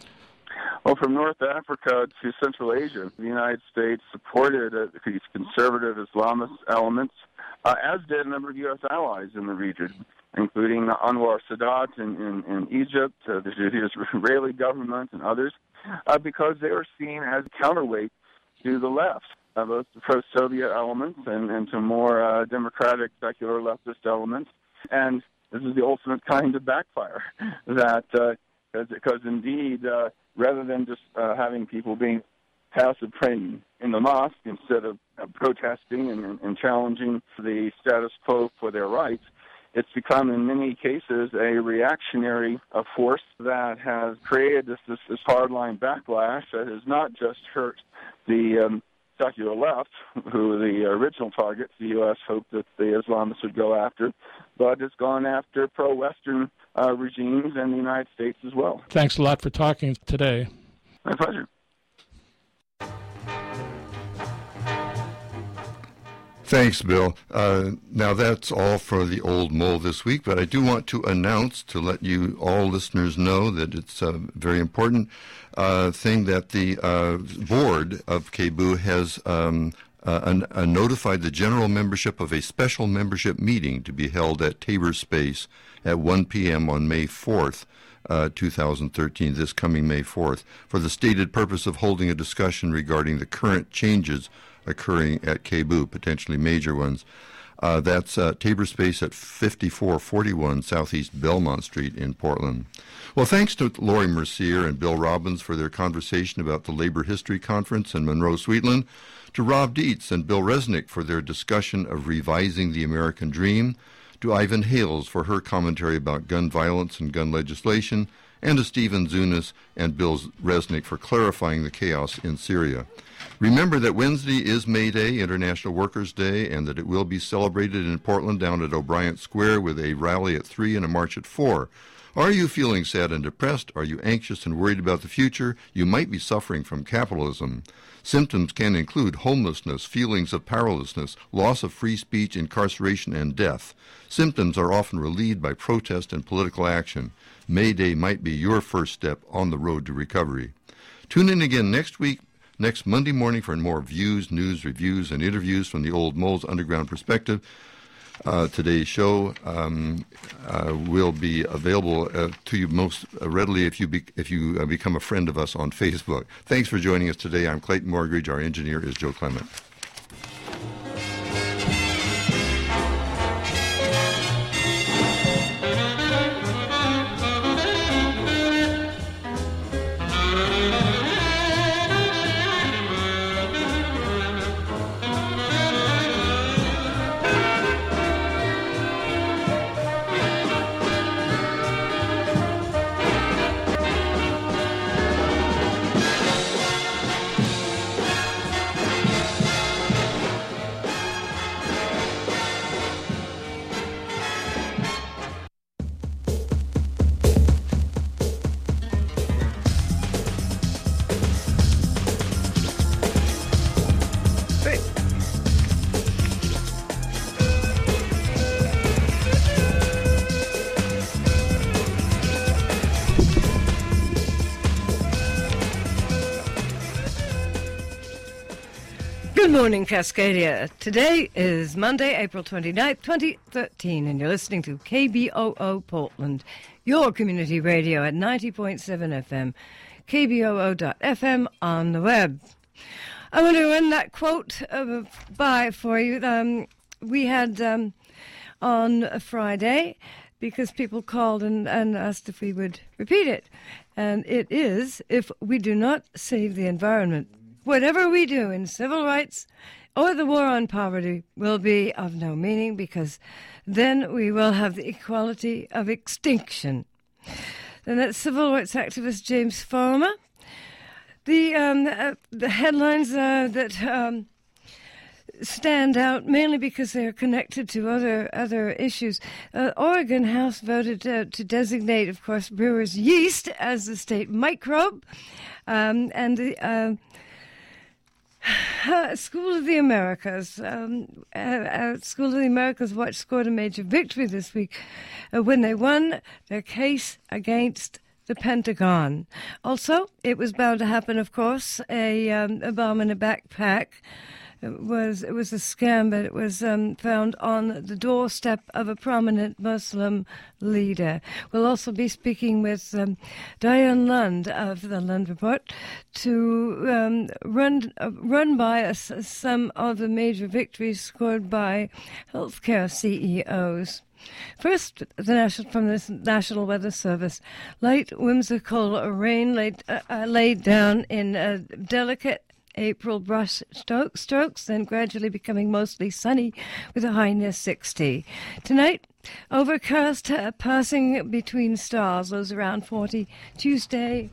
Well, from North Africa to Central Asia, the United States supported these conservative Islamist elements, as did a number of U.S. allies in the region, including Anwar Sadat in Egypt, the Israeli government, and others, because they were seen as a counterweight to the left, both the pro-Soviet elements and to more democratic, secular leftist elements. And this is the ultimate kind of backfire, that because indeed, rather than just having people being passive praying in the mosque instead of protesting and challenging the status quo for their rights, it's become in many cases a reactionary force that has created this hardline backlash that has not just hurt the secular left, who the original targets the U.S. hoped that the Islamists would go after, but it's gone after pro-Western regimes in the United States as well. Thanks a lot for talking today. My pleasure. Thanks, Bill. Now, that's all for the Old Mole this week, but I do want to announce, to let you all listeners know, that it's a very important thing that the board of KBOO has notified the general membership of a special membership meeting to be held at Tabor Space at 1 p.m. on May 4th, 2013, this coming May 4th, for the stated purpose of holding a discussion regarding the current changes occurring at KBOO, potentially major ones. That's Tabor Space at 5441 Southeast Belmont Street in Portland. Well, thanks to Lori Mercier and Bill Robbins for their conversation about the Labor History Conference in Monroe-Sweetland, to Rob Dietz and Bill Resnick for their discussion of revising the American dream, to Ivan Hales for her commentary about gun violence and gun legislation, and to Stephen Zunis and Bill Resnick for clarifying the chaos in Syria. Remember that Wednesday is May Day, International Workers' Day, and that it will be celebrated in Portland down at O'Brien Square with a rally at 3 and a march at 4. Are you feeling sad and depressed? Are you anxious and worried about the future? You might be suffering from capitalism. Symptoms can include homelessness, feelings of powerlessness, loss of free speech, incarceration, and death. Symptoms are often relieved by protest and political action. May Day might be your first step on the road to recovery. Tune in again next Monday morning for more views, news, reviews, and interviews from the Old Moles Underground Perspective. Today's show will be available to you most readily if you become a friend of us on Facebook. Thanks for joining us today. I'm Clayton Morgridge. Our engineer is Joe Clement. Good morning, Cascadia. Today is Monday, April 29th, 2013, and you're listening to KBOO Portland, your community radio at 90.7 FM, KBOO.FM on the web. I want to run that quote by for you. We had on a Friday, because people called and asked if we would repeat it. And it is, if we do not save the environment, whatever we do in civil rights or the war on poverty will be of no meaning, because then we will have the equality of extinction. And that's civil rights activist James Farmer. The headlines that stand out mainly because they are connected to other issues. Oregon House voted to designate, of course, brewer's yeast as the state microbe, and the School of the Americas. School of the Americas Watch scored a major victory this week when they won their case against the Pentagon. Also, it was bound to happen, of course, a bomb in a backpack. It was a scam, but it was found on the doorstep of a prominent Muslim leader. We'll also be speaking with Diane Lund of the Lund Report to run by us some of the major victories scored by healthcare CEOs. First, from the National Weather Service, light whimsical rain laid down in delicate April brush strokes, then gradually becoming mostly sunny with a high near 60. Tonight, overcast, passing between stars, lows around 40. Tuesday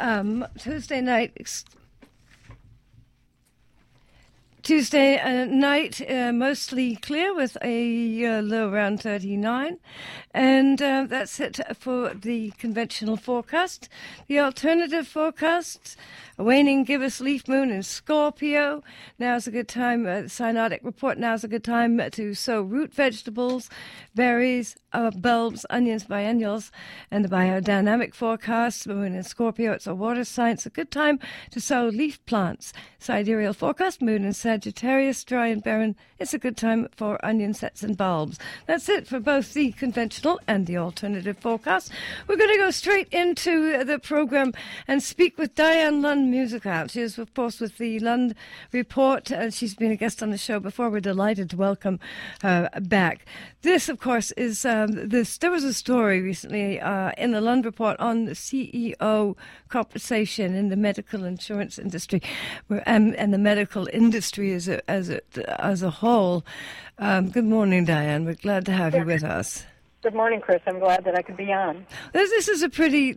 night, mostly clear with a low around 39. And that's it for the conventional forecast. The alternative forecast, a waning gibbous leaf moon in Scorpio. Now's a good time, Synodic report, now's a good time to sow root vegetables, berries, bulbs, onions, biennials. And the biodynamic forecast, moon in Scorpio, it's a water sign. It's a good time to sow leaf plants. Sidereal forecast, moon in Sagittarius, dry and barren. It's a good time for onion sets and bulbs. That's it for both the conventional and the alternative forecast. We're going to go straight into the program and speak with Diane Lund Musicout. She is, of course, with the Lund Report. She's been a guest on the show before. We're delighted to welcome her back. This, of course, is there was a story recently in the Lund Report on the CEO compensation in the medical insurance industry, and the medical industry as a whole. Good morning, Diane. We're glad to have you with us. Good morning, Chris. I'm glad that I could be on. This is a pretty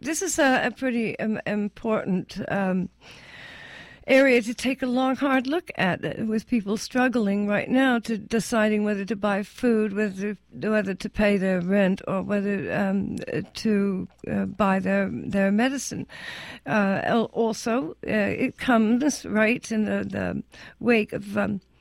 important area to take a long, hard look at, with people struggling right now to deciding whether to buy food, whether to pay their rent, or whether to buy their medicine. Also, it comes right in the wake of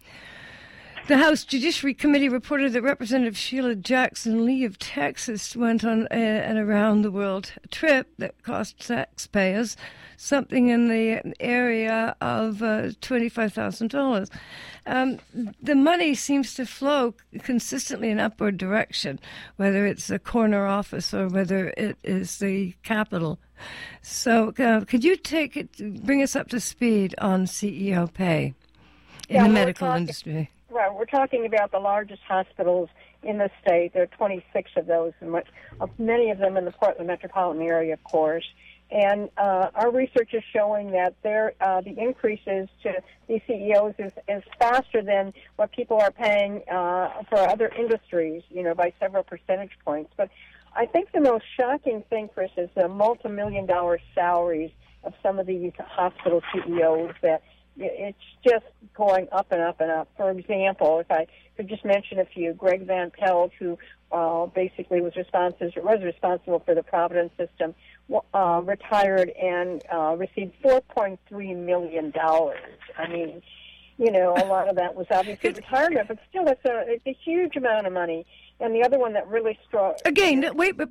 the House Judiciary Committee reported that Representative Sheila Jackson Lee of Texas went on an around-the-world trip that cost taxpayers something in the area of $25,000. The money seems to flow consistently in upward direction, whether it's the corner office or whether it is the Capitol. So could you bring us up to speed on CEO pay in the medical industry? Well, we're talking about the largest hospitals in the state. There are 26 of those, and many of them in the Portland metropolitan area, of course. And our research is showing that the increases to these CEOs is faster than what people are paying for other industries, by several percentage points. But I think the most shocking thing, Chris, is the multi-million-dollar salaries of some of these hospital CEOs that it's just going up and up and up. For example, if I could just mention a few, Greg Van Pelt, who basically was responsible for the Providence system, retired and received $4.3 million. I mean, a lot of that was obviously retirement, but still, it's a huge amount of money. And the other one that really struck... Again, wait, but